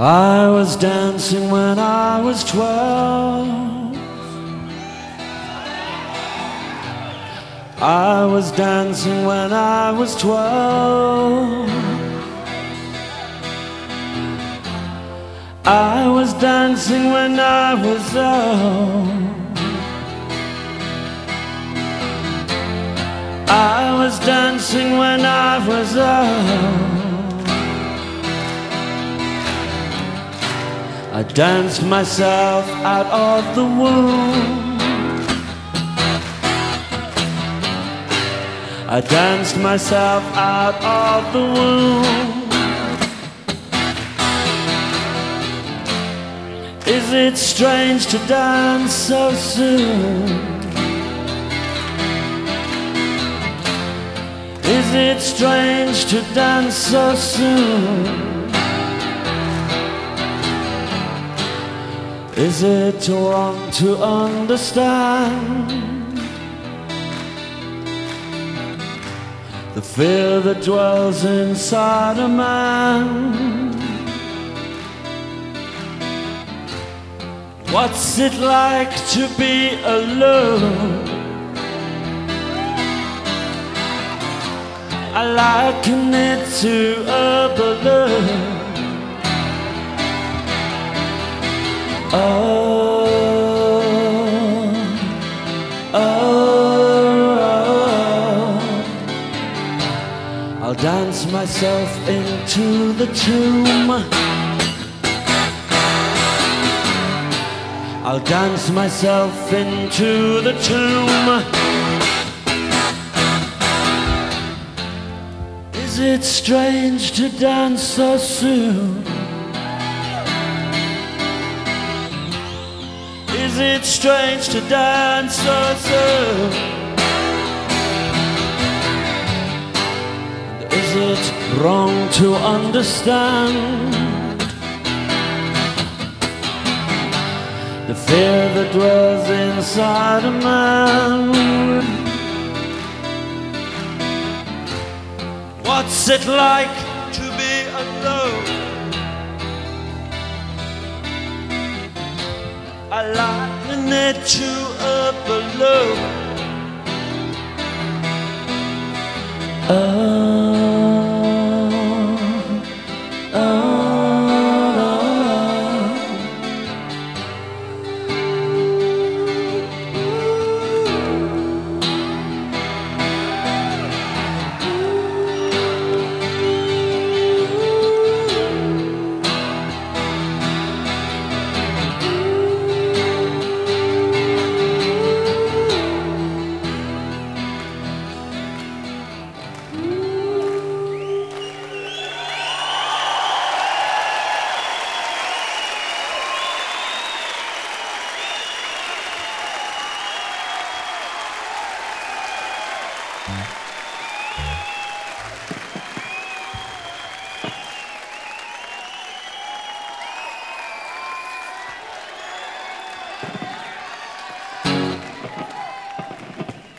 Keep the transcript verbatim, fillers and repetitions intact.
I was dancing when I was twelve. I was dancing when I was twelve. I was dancing when I was old. I was dancing when I was old. I danced myself out of the womb. I danced myself out of the womb. Is it strange to dance so soon? Is it strange to dance so soon? Is it wrong to understand the fear that dwells inside a man? What's it like to be alone? I liken it to a balloon. Oh, oh, oh. I'll dance myself into the tomb. I'll dance myself into the tomb. Is it strange to dance so soon? Is it strange to dance so soon? And is it wrong to understand the fear that dwells inside a man? What's it like to be alone? I liken it to a balloon. Oh.